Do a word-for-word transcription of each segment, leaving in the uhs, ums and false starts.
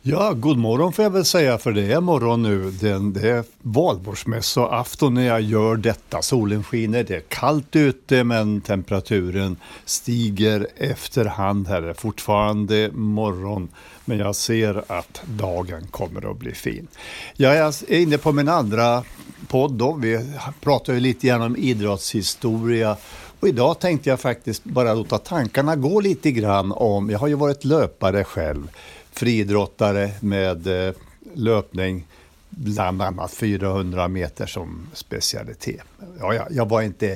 Ja, god morgon får jag väl säga, för det är morgon nu. Det, det är valborgsmässoafton när jag gör detta. Solen skiner, det är kallt ute men temperaturen stiger efterhand. Här är fortfarande morgon men jag ser att dagen kommer att bli fin. Jag är inne på min andra podd då. Vi pratar ju lite grann om idrottshistoria. Och idag tänkte jag faktiskt bara låta tankarna gå lite grann om, jag har ju varit löpare själv. Friidrottare med eh, löpning, bland annat fyrahundra meter som specialitet. Ja, jag, jag var inte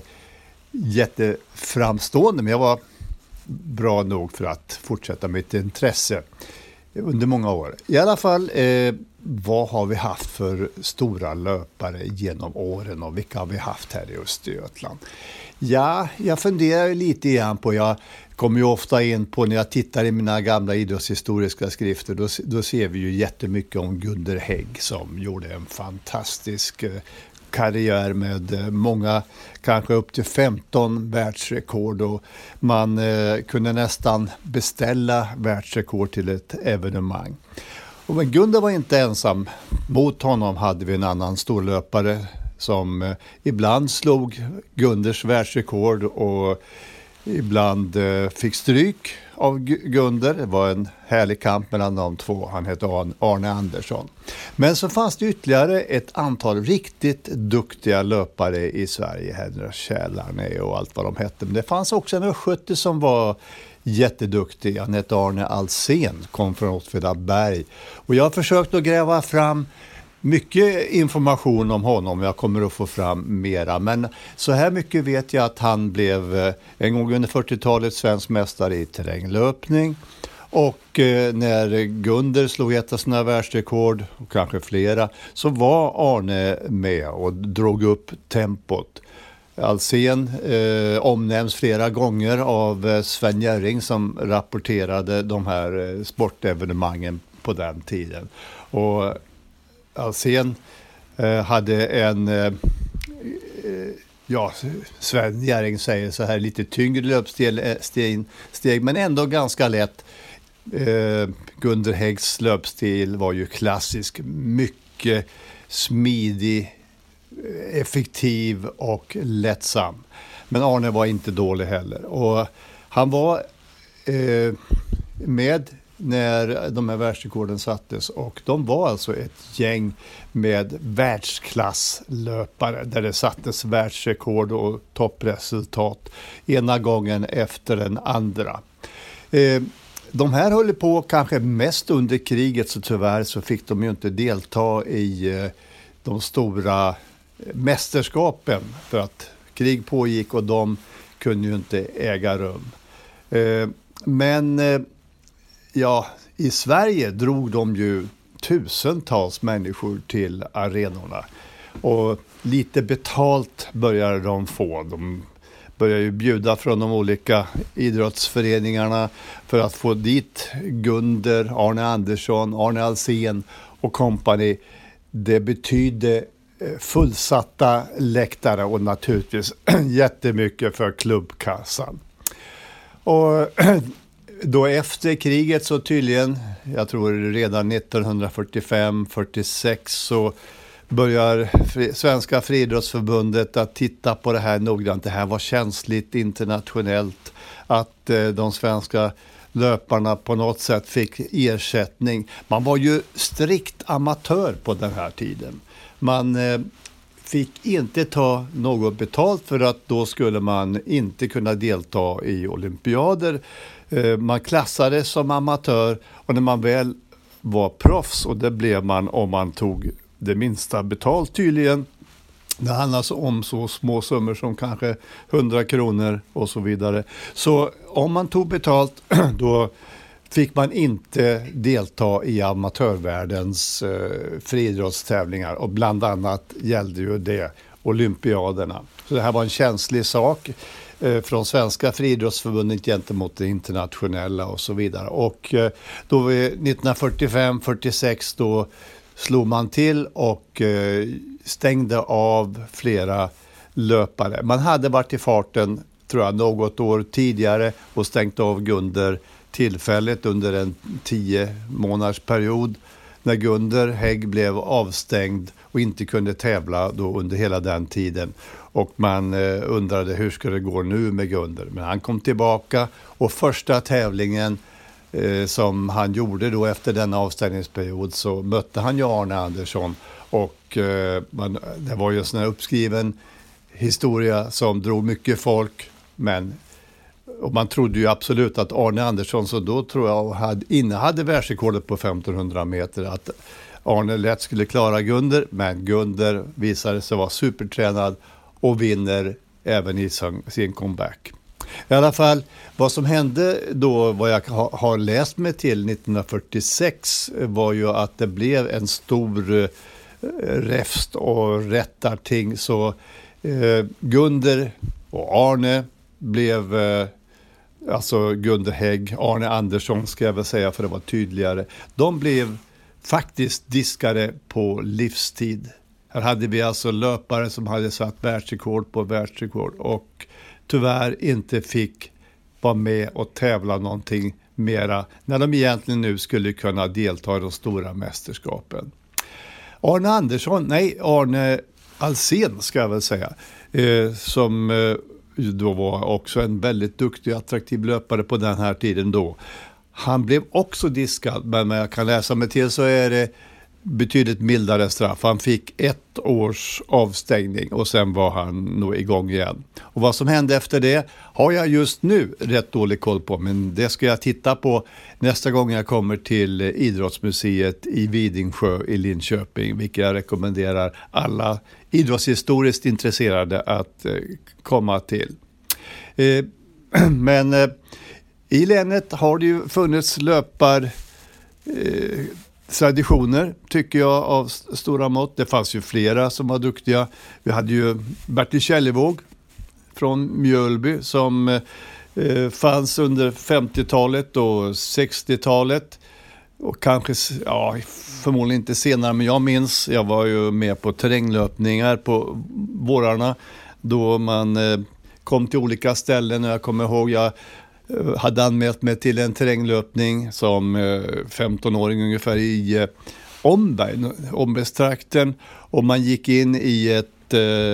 jätteframstående, men jag var bra nog för att fortsätta mitt intresse under många år. I alla fall, eh, vad har vi haft för stora löpare genom åren och vilka har vi haft här i Östergötland? Ja, jag funderar lite grann på, jag kommer ju ofta in på när jag tittar i mina gamla idrottshistoriska skrifter, då, då ser vi ju jättemycket om Gunder Hägg som gjorde en fantastisk eh, karriär med eh, många, kanske upp till femton världsrekord, och man eh, kunde nästan beställa världsrekord till ett evenemang. Och men Gunder var inte ensam. Mot honom hade vi en annan storlöpare som eh, ibland slog Gunders världsrekord och ibland eh, fick stryk av Gunder. Det var en härlig kamp mellan de två. Han hette Arne Andersson. Men så fanns det ytterligare ett antal riktigt duktiga löpare i Sverige. Henrik Källarne och allt vad de hette. Men det fanns också en östgöte som var jätteduktig. Han hette Arne Alsen, kom från Åtvidaberg. Och jag har försökt att gräva fram mycket information om honom. Jag kommer att få fram mera. Men så här mycket vet jag att han blev en gång under fyrtiotalet svensk mästare i terränglöpning. Och eh, när Gunder slog ett av sina världsrekord, och kanske flera, så var Arne med och drog upp tempot. Alsen eh, omnämns flera gånger av eh, Sven Jerring som rapporterade de här eh, sportevenemangen på den tiden. Och Alsen eh, hade en, eh, ja, Sven Jerring säger så här, lite tyngre löpsteg, steg, steg, men ändå ganska lätt. Eh, Gunder Häggs löpstil var ju klassisk, mycket smidig, effektiv och lättsam. Men Arne var inte dålig heller. Och han var eh, med när de här världsrekorden sattes, och de var alltså ett gäng med världsklasslöpare där det sattes världsrekord och toppresultat ena gången efter den andra. Eh, de här höll på kanske mest under kriget, så tyvärr så fick de ju inte delta i eh, de stora mästerskapen för att krig pågick och de kunde ju inte äga rum. Eh, men eh, ja, i Sverige drog de ju tusentals människor till arenorna. Och lite betalt började de få. De började ju bjuda från de olika idrottsföreningarna för att få dit Gunder, Arne Andersson, Arne Alsen och kompani. Det betydde fullsatta läktare och naturligtvis jättemycket för klubbkassan. Och då efter kriget så tydligen, jag tror redan nittonhundrafyrtiofem fyrtiosex, så börjar Svenska friidrottsförbundet att titta på det här noggrant. Det här var känsligt internationellt, att eh, de svenska löparna på något sätt fick ersättning. Man var ju strikt amatör på den här tiden. Man eh, fick inte ta något betalt, för att då skulle man inte kunna delta i olympiader. Man klassades som amatör, och när man väl var proffs, och det blev man om man tog det minsta betalt tydligen. Det handlar alltså om så små summor som kanske hundra kronor och så vidare. Så om man tog betalt då fick man inte delta i amatörvärldens eh, friidrottstävlingar, och bland annat gällde ju det olympiaderna. Så det här var en känslig sak från Svenska friidrottsförbundet gentemot det internationella och så vidare. Och då nittonhundrafyrtiofem fyrtiosex då slog man till och stängde av flera löpare. Man hade varit i farten, tror jag, något år tidigare och stängt av Gunder tillfället under en tio månaders period när Gunder Hägg blev avstängd och inte kunde tävla då under hela den tiden. Och man eh, undrade hur ska det gå nu med Gunder. Men han kom tillbaka och första tävlingen eh, som han gjorde då efter denna avstängningsperiod så mötte han ju Arne Andersson. Och eh, man, det var ju en sån här uppskriven historia som drog mycket folk. Men och man trodde ju absolut att Arne Andersson, så då tror jag hade, innehade världsrekordet på femtonhundra meter, att Arne lätt skulle klara Gunder, men Gunder visade sig vara supertränad och vinner även i sin, sin comeback. I alla fall, vad som hände då, vad jag ha, har läst mig till nittonhundrafyrtiosex, var ju att det blev en stor eh, räfst och rättarting, så eh, Gunder och Arne blev, eh, alltså Gunder Hägg, Arne Andersson ska jag väl säga för det var tydligare, de blev faktiskt diskade på livstid. Här hade vi alltså löpare som hade satt världsrekord på världsrekord och tyvärr inte fick vara med och tävla någonting mera när de egentligen nu skulle kunna delta i de stora mästerskapen. Arne Andersson, nej Arne Alsen ska jag väl säga, eh, som eh, då var också en väldigt duktig och attraktiv löpare på den här tiden då. Han blev också diskad, men när jag kan läsa mig till så är det betydligt mildare straff. Han fick ett års avstängning och sen var han nog igång igen. Och vad som hände efter det har jag just nu rätt dålig koll på, men det ska jag titta på nästa gång jag kommer till Idrottsmuseet i Vidingsjö i Linköping, vilket jag rekommenderar alla idrottshistoriskt intresserade att komma till. Men i länet har det ju funnits löpar eh, traditioner tycker jag av stora mått. Det fanns ju flera som var duktiga. Vi hade ju Bertil Kjellevåg från Mjölby som eh, fanns under femtiotalet och sextiotalet. Och kanske, ja, förmodligen inte senare, men jag minns, jag var ju med på terränglöpningar på vårarna då man eh, kom till olika ställen. Och jag kommer ihåg, jag hade anmält mig till en terränglöpning som femtonåring ungefär i Omberg, Ombergstrakten, och man gick in i ett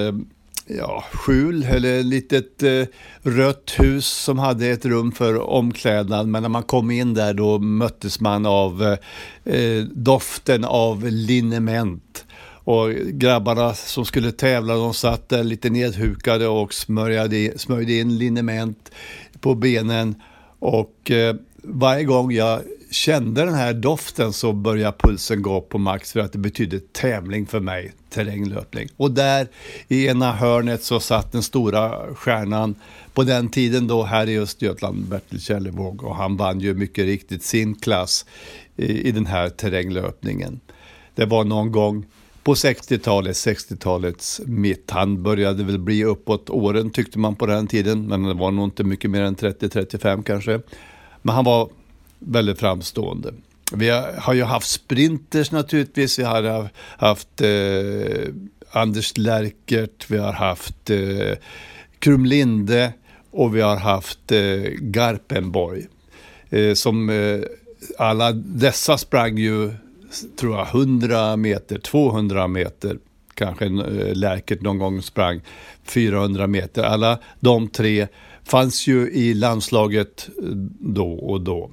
ja, skjul eller ett litet rött hus som hade ett rum för omklädnad, men när man kom in där då möttes man av eh, doften av liniment. Och grabbarna som skulle tävla, de satt där lite nedhukade och smörjade, smörjde in liniment på benen. Och eh, varje gång jag kände den här doften så började pulsen gå på max, för att det betydde tävling för mig, terränglöpning. Och där i ena hörnet så satt den stora stjärnan på den tiden då här i Östergötland, Bertil Kjellevåg, och han vann ju mycket riktigt sin klass i, i den här terränglöpningen. Det var någon gång på sextiotalet, sextiotalets mitt. Han började väl bli uppåt åren tyckte man på den tiden, men det var nog inte mycket mer än trettio trettiofem kanske. Men han var väldigt framstående. Vi har, har ju haft sprinters naturligtvis. Vi har haft eh, Anders Lärkert, vi har haft eh, Krumlinde och vi har haft eh, Garpenborg. Eh, som eh, alla dessa sprang ju, tror jag, hundra meter, tvåhundra meter, kanske eh, Lärkert någon gång sprang fyrahundra meter. Alla de tre fanns ju i landslaget då och då.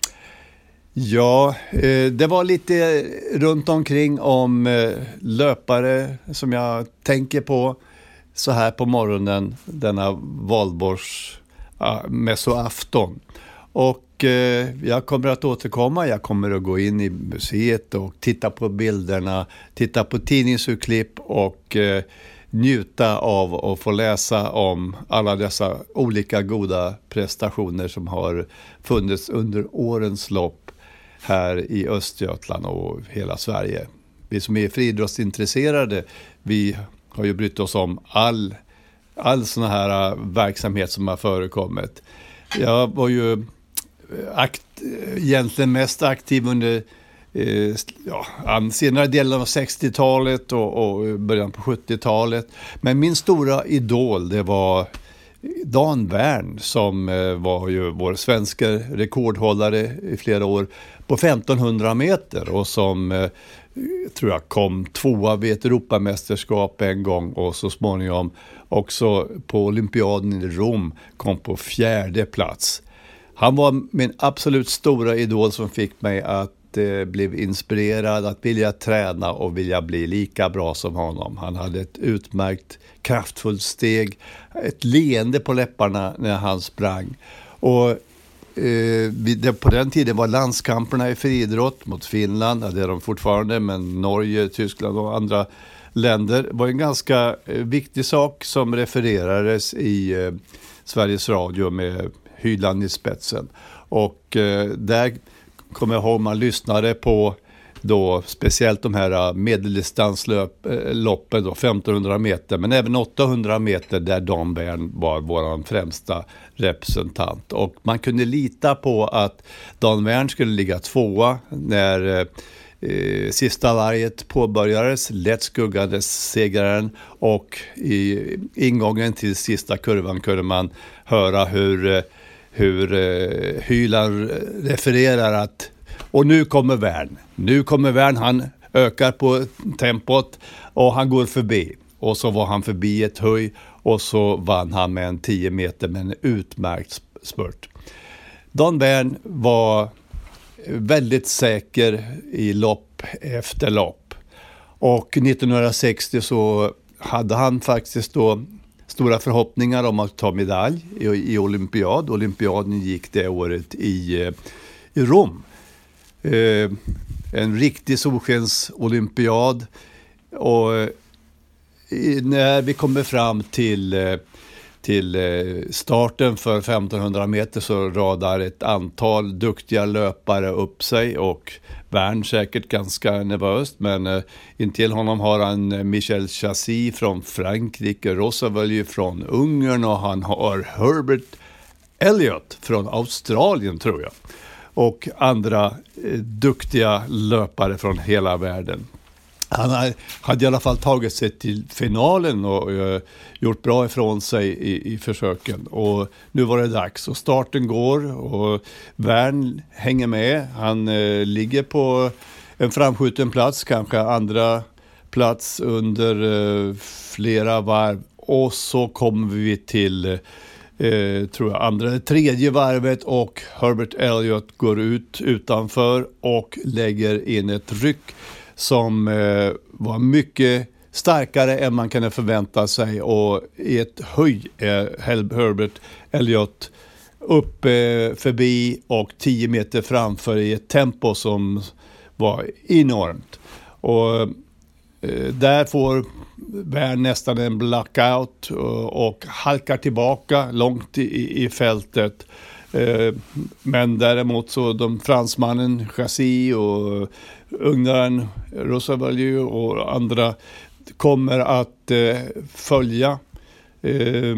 Ja, eh, det var lite runt omkring om eh, löpare som jag tänker på så här på morgonen denna valborgs ah, mässoafton. Och eh, jag kommer att återkomma, jag kommer att gå in i museet och titta på bilderna, titta på tidningsurklipp och eh, njuta av att få läsa om alla dessa olika goda prestationer som har funnits under årens lopp här i Östergötland och hela Sverige. Vi som är friidrottsintresserade, vi har ju brytt oss om all, all sån här verksamhet som har förekommit. Jag var ju akt, egentligen mest aktiv under eh, ja, senare delen av sextiotalet och, och början på sjuttiotalet. Men min stora idol, det var Dan Wern som var ju vår svenska rekordhållare i flera år på femtonhundra meter och som tror jag kom tvåa vid ett Europamästerskap en gång och så småningom också på olympiaden i Rom kom på fjärde plats. Han var min absolut stora idol som fick mig att eh, bli inspirerad att vilja träna och vilja bli lika bra som honom. Han hade ett utmärkt kraftfullt steg, ett leende på läpparna när han sprang. Och eh, det, på den tiden var landskamperna i friidrott mot Finland, det är de fortfarande, men Norge, Tyskland och andra länder var en ganska eh, viktig sak som refererades i eh, Sveriges Radio med Hyland i spetsen. Och eh, där kommer jag ihåg man lyssnade på då speciellt de här medeldistansloppen då femtonhundra meter men även åttahundra meter där Dan Wern var vår främsta representant. Och man kunde lita på att Dan Wern skulle ligga tvåa när eh, sista varvet påbörjades, lätt skuggades segraren och i ingången till sista kurvan kunde man höra hur hur eh, Hyland refererar att och nu kommer Wern. Nu kommer Wern, han ökar på tempot och han går förbi. Och så var han förbi ett höj och så vann han med en tio meter med en utmärkt spurt. Dan Wern var väldigt säker i lopp efter lopp. Och nittonhundrasextio så hade han faktiskt då stora förhoppningar om att ta medalj i, i olympiad. Olympiaden gick det året i, i Rom. Eh, en riktig solskensolympiad. Och eh, när vi kommer fram till, eh, till eh, starten för femtonhundra meter så radar ett antal duktiga löpare upp sig och Wern säkert ganska nervöst, men eh, intill honom har han Michel Chassis från Frankrike, Roosevelt från Ungern och han har Herbert Elliott från Australien tror jag. Och andra eh, duktiga löpare från hela världen. Han hade i alla fall tagit sig till finalen och uh, gjort bra ifrån sig i, i försöken. Och nu var det dags och starten går och Wern hänger med. Han uh, ligger på en framskjuten plats, kanske andra plats under uh, flera varv. Och så kommer vi till uh, tror jag, andra, tredje varvet och Herbert Elliott går ut utanför och lägger in ett ryck som eh, var mycket starkare än man kunde förvänta sig och i ett höj eh, Herbert Elliott upp eh, förbi och tio meter framför i ett tempo som var enormt. Och eh, där får Wern nästan en blackout och, och halkar tillbaka långt i, i fältet. Eh, men däremot så de fransmannen Chassis och ungraren Roosevelt och andra kommer att eh, följa eh,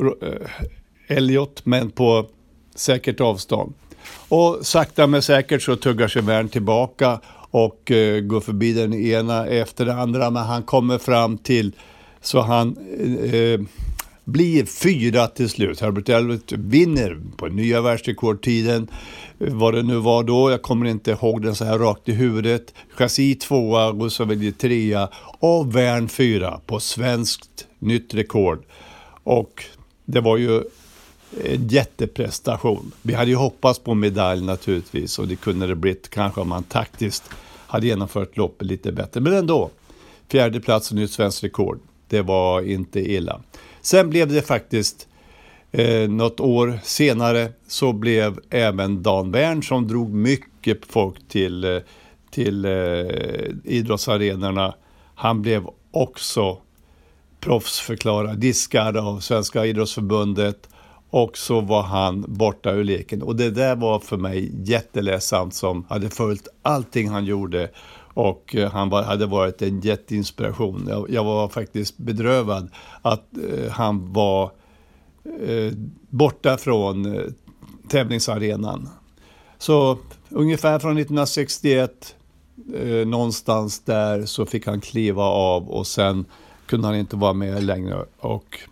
Elliott men på säkert avstånd. Och sakta men säkert så tuggar sig Wern tillbaka och eh, går förbi den ena efter den andra, men han kommer fram till så han eh, blir fyra till slut. Herbert Elliott vinner på nya världsrekordtiden. Vad det nu var då, jag kommer inte ihåg den så här rakt i huvudet. Chassis tvåa, Roosevelt trea och Wern fyra på svenskt nytt rekord. Och det var ju en jätteprestation. Vi hade ju hoppats på medalj naturligtvis och det kunde det blivit kanske om man taktiskt hade genomfört loppet lite bättre. Men ändå, fjärde plats och nytt svenskt rekord. Det var inte illa. Sen blev det faktiskt eh, något år senare så blev även Dan Wern som drog mycket folk till, eh, till eh, idrottsarenorna. Han blev också proffsförklarad, diskad av Svenska idrottsförbundet och så var han borta ur leken. Och det där var för mig jätteledsamt som hade följt allting han gjorde. Och han var, hade varit en jätteinspiration. Jag, jag var faktiskt bedrövad att eh, han var eh, borta från eh, tävlingsarenan. Så ungefär från nittonhundrasextioett eh, någonstans där så fick han kliva av och sen kunde han inte vara med längre. Och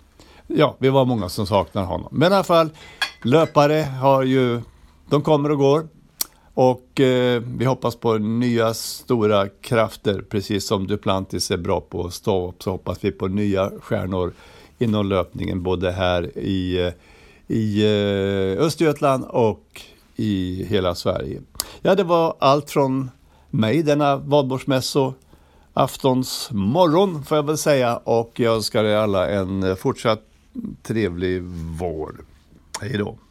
ja, vi var många som saknar honom. Men i alla fall, löpare har ju, de kommer och går. Och eh, vi hoppas på nya stora krafter, precis som Duplantis är bra på att stå upp, så hoppas vi på nya stjärnor inom löpningen, både här i, i eh, Östergötland och i hela Sverige. Ja, det var allt från mig denna valborgsmässo aftons morgon, får jag väl säga, och jag önskar er alla en fortsatt trevlig vår. Hej då!